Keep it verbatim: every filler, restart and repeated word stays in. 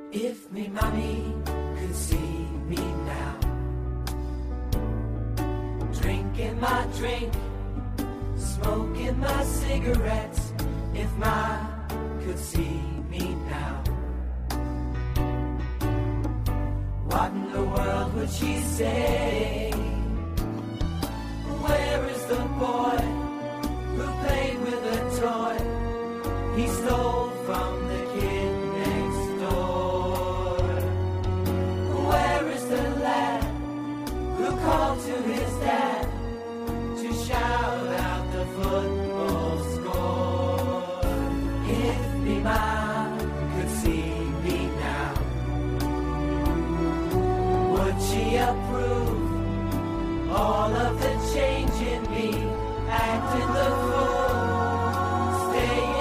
If me mommy could see me now, drinking my drink, smoking my cigarettes. If ma could see me now, what in the world would she say? Where is the boy who played with a toy he stole from the kid next door? Where is the lad who called to his dad to shout out the football score? If me ma could see me now, would she approve all of the change in me, acting the fool, staying